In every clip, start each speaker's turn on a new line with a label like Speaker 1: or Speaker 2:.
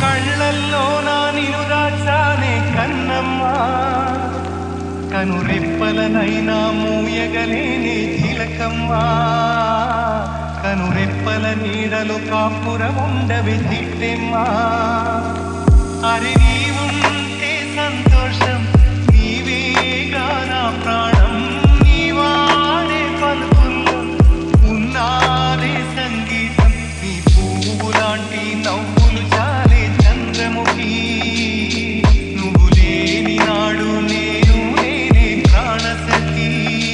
Speaker 1: కళ్ళల్లోన నిను దాచానే కన్నమ్మా కనురెప్పలనైనా మూయగలేనే చిలకమ్మా కనురెప్పల నీడలు కాపురముండవి చిట్టెమ్మా అరే నీవుంటే సంతోషం నీవేగా నా ప్రాణం నీవాడే పలుకుల్లో ఉన్నాడే సంగీతం నీ పువ్వు లాంటి నవ్వులు చాలే చంద్రముఖి నువ్వు లేని నాడు నేను నేనే ప్రాణసఖి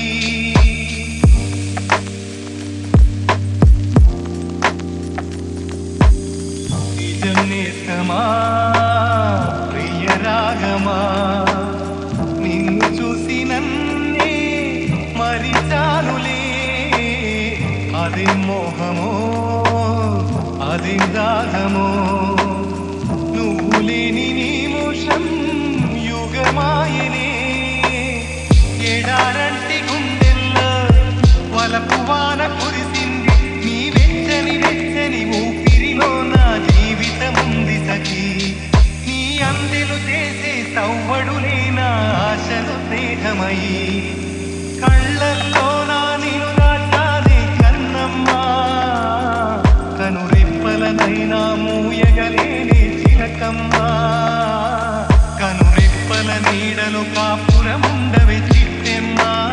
Speaker 1: నిజం నేస్తమా ప్రియ రాగమా నిన్ను చూసి నన్నే మరిచానులే అది మోహమో అది దాహమో నువ్వు లేని నిమిషం యుగమాయనే ఎడారంటి గుండెల్లో వలపు వాన కురిసింది నీ వెచ్చని వెచ్చని ఊపిరిలో నా జీవితముంది సఖీ నీ అందెలు చేసే సవ్వడులే నా ఆశలు స్నేహమయి కళ్ళల్లో నా నిను దాచానే కన్నమ్మా కనురెప్పలనైనా మూయగలేనే చిలకమ్మా కనురెప్పల నీడలు కాపురముండవే చిట్టెమ్మా